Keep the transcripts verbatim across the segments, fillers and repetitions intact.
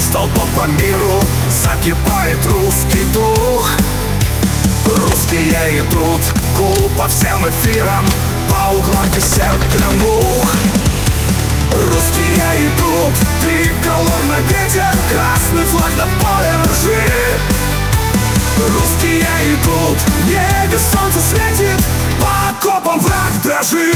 столбом по миру закипает русский дух. Русские идут, гул по всем эфирам, по углам десятка мух. Русские идут, триколор на ветер, красный флаг на поле ржи. Русские идут, в небе солнце светит, по окопам враг дрожит.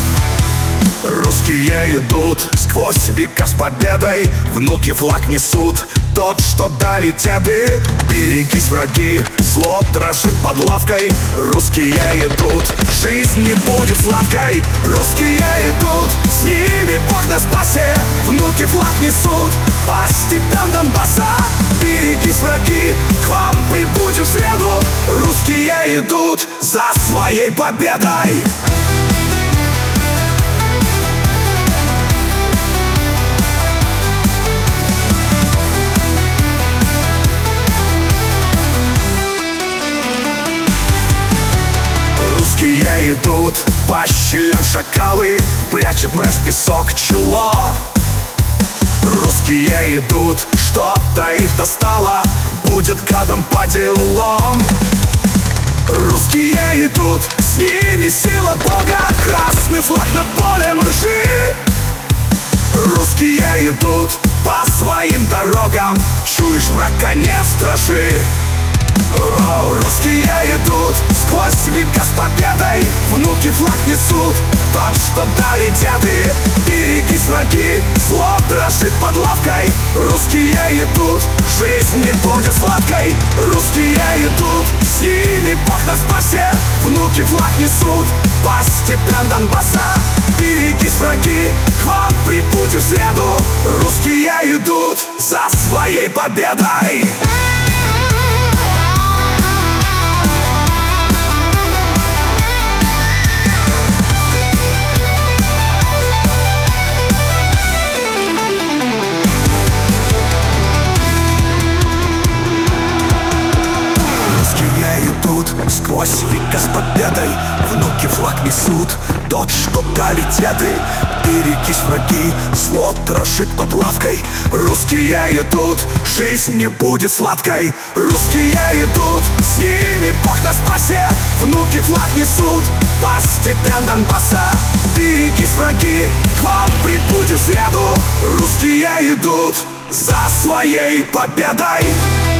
Русские идут, сквозь века с победой, внуки флаг несут, тот, что дали деды. Берегись, враги, зло дрожит под лавкой. Русские идут, жизнь не будет сладкой. Русские идут, с ними Бог на спасе, внуки флаг несут по степям Донбасса. Берегись, враги, к вам прибудем в среду. Русские идут за своей победой. Русские идут, по щелям шакалы, прячет наш песок чело. Русские идут, что-то их достало, будет гадом по делам. Русские идут, с ними сила Бога, красный флаг на поле ржи. Русские идут по своим дорогам, чуешь врага, не страши. О, русские идут, сквозь века с победой, внуки флаг несут, тот, что дали деды. Берегись, враги, зло дрожит под лавкой. Русские идут, жизнь не будет сладкой. Русские идут, с ними Бог на спасе, внуки флаг несут по степям Донбасса. Берегись, враги, к вам прибудем в среду. Русские идут за своей победой. Сквозь века с победой, внуки флаг несут, тот, что дали деды. Берегись, враги, зло дрожит под лавкой. Русские идут, жизнь не будет сладкой. Русские идут, с ними Бог на спасе, внуки флаг несут по степям Донбасса. Берегись, враги, к вам прибудем в среду. Русские идут за своей победой.